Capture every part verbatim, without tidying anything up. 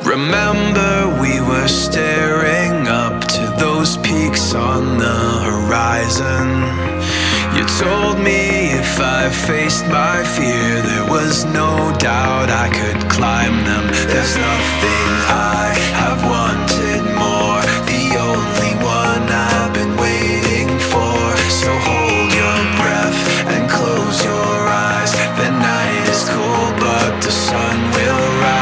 Remember we were staring up to those peaks on the horizon. You told me if I faced my fear, there was no doubt I could climb them. There's nothing I have wanted more, the only one I've been waiting for. So hold your breath and close your eyes. The night is cold but the sun will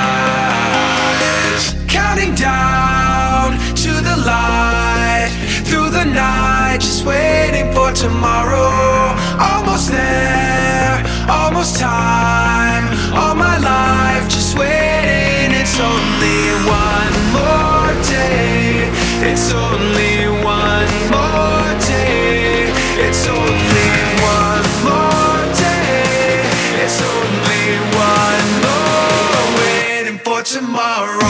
rise. Counting down to the light, through the night, just waiting for tomorrow. Almost there, almost time. All my life just waiting. It's only one more day. It's only one more day. It's only one more day. It's only one more, waiting for tomorrow.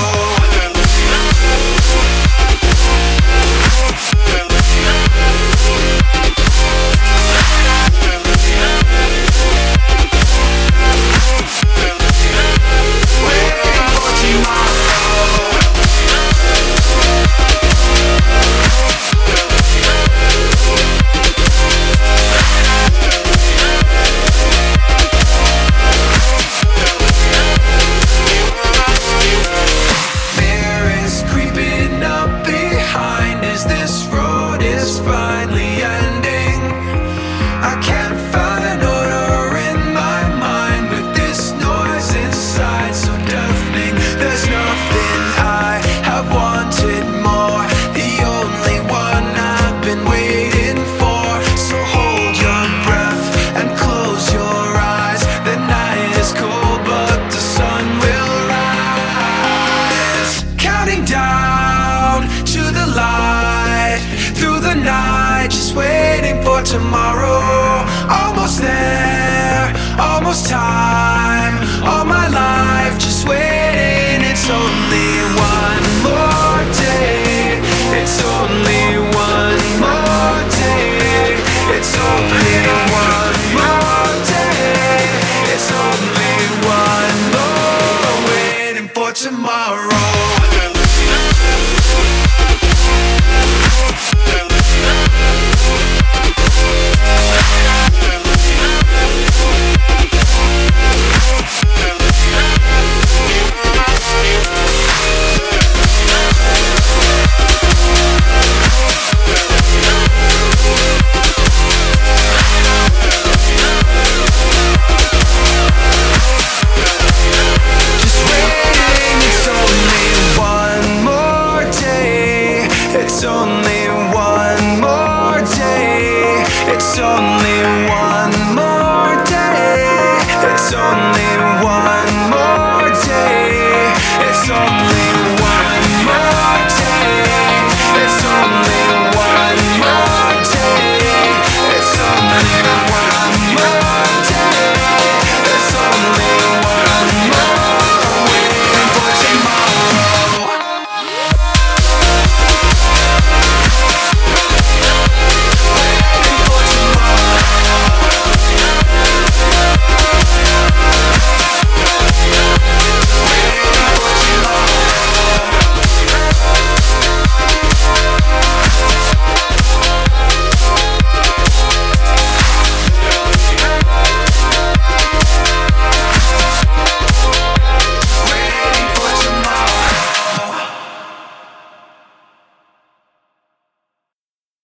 Tomorrow, almost there, almost time. All my life just waiting. It's only one more day. It's only one more day. It's only one more day. It's only one more, waiting for tomorrow.